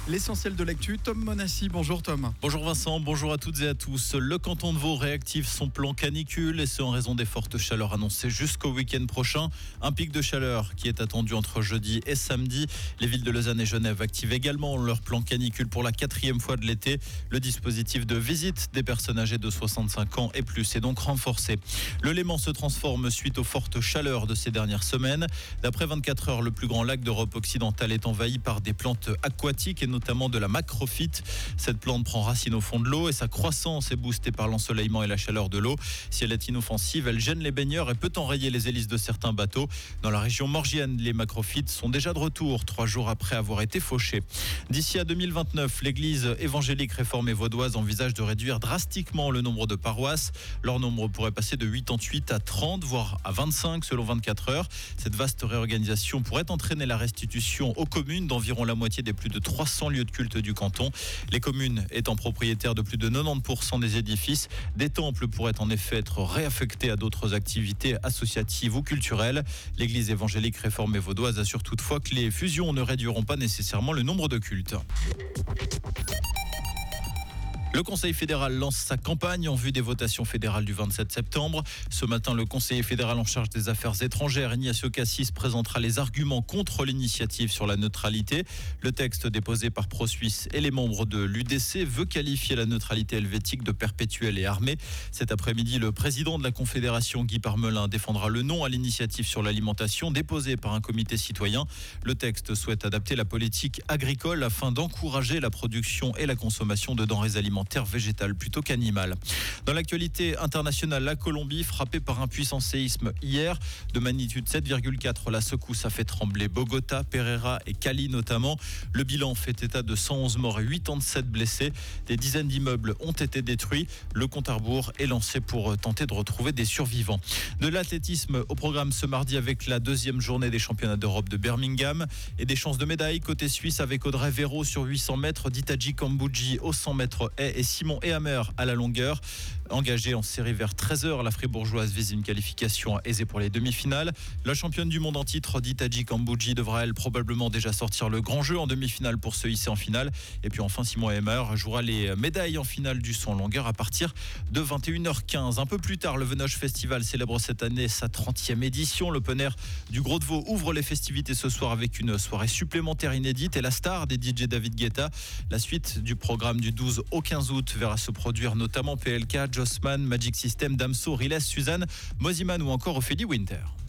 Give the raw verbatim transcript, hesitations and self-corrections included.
L'essentiel de l'actu, Tom Monassi. Bonjour Tom. Bonjour Vincent, bonjour à toutes et à tous. Le canton de Vaud réactive son plan canicule et ce en raison des fortes chaleurs annoncées jusqu'au week-end prochain. Un pic de chaleur qui est attendu entre jeudi et samedi. Les villes de Lausanne et Genève activent également leur plan canicule pour la quatrième fois de l'été. Le dispositif de visite des personnes âgées de soixante-cinq ans et plus est donc renforcé. Le Léman se transforme suite aux fortes chaleurs de ces dernières semaines. D'après vingt-quatre heures, le plus grand lac d'Europe occidentale est envahi par des plantes aquatiques et notamment de la macrophyte. Cette plante prend racine au fond de l'eau et sa croissance est boostée par l'ensoleillement et la chaleur de l'eau. Si elle est inoffensive, elle gêne les baigneurs et peut enrayer les hélices de certains bateaux. Dans la région morgienne, les macrophytes sont déjà de retour, trois jours après avoir été fauchés. D'ici à deux mille vingt-neuf, l'église évangélique réformée vaudoise envisage de réduire drastiquement le nombre de paroisses. Leur nombre pourrait passer de quatre-vingt-dix-huit à trente, voire à vingt-cinq selon vingt-quatre heures. Cette vaste réorganisation pourrait entraîner la restitution aux communes d'environ la moitié des plus de trois cents lieux de culte du canton. Les communes étant propriétaires de plus de quatre-vingt-dix pour cent des édifices, des temples pourraient en effet être réaffectés à d'autres activités associatives ou culturelles. L'église évangélique réformée vaudoise assure toutefois que les fusions ne réduiront pas nécessairement le nombre de cultes. Le Conseil fédéral lance sa campagne en vue des votations fédérales du vingt-sept septembre. Ce matin, le conseiller fédéral en charge des affaires étrangères, Ignacio Cassis, présentera les arguments contre l'initiative sur la neutralité. Le texte déposé par ProSuisse et les membres de l'U D C veut qualifier la neutralité helvétique de perpétuelle et armée. Cet après-midi, le président de la Confédération, Guy Parmelin, défendra le non à l'initiative sur l'alimentation déposée par un comité citoyen. Le texte souhaite adapter la politique agricole afin d'encourager la production et la consommation de denrées alimentaires végétale plutôt qu'animale. Dans l'actualité internationale, la Colombie frappée par un puissant séisme hier de magnitude sept virgule quatre. La secousse a fait trembler Bogota, Pereira et Cali notamment. Le bilan fait état de cent onze morts et quatre-vingt-dix-sept blessés. Des dizaines d'immeubles ont été détruits. Le compte à rebours est lancé pour tenter de retrouver des survivants. De l'athlétisme au programme ce mardi avec la deuxième journée des championnats d'Europe de Birmingham et des chances de médaille côté suisse avec Audrey Véro sur huit cents mètres, Ditaji Kambouji au cent mètres haies et Simon Ehammer à la longueur. Engagée en série vers treize heures, la Fribourgeoise vise une qualification aisée pour les demi-finales. La championne du monde en titre, Ditaji Kambouji, devra elle probablement déjà sortir le grand jeu en demi-finale pour se hisser en finale. Et puis enfin, Simon Ehammer jouera les médailles en finale du saut en longueur à partir de vingt et une heures quinze. Un peu plus tard, le Venoge Festival célèbre cette année sa trentième édition. L'Open Air du Gros de Vaud ouvre les festivités ce soir avec une soirée supplémentaire inédite et la star des D J David Guetta. La suite du programme du douze au quinze août verra se produire notamment P L K, Jossman, Magic System, Damso, Riles, Suzanne, Moziman ou encore Ophélie Winter.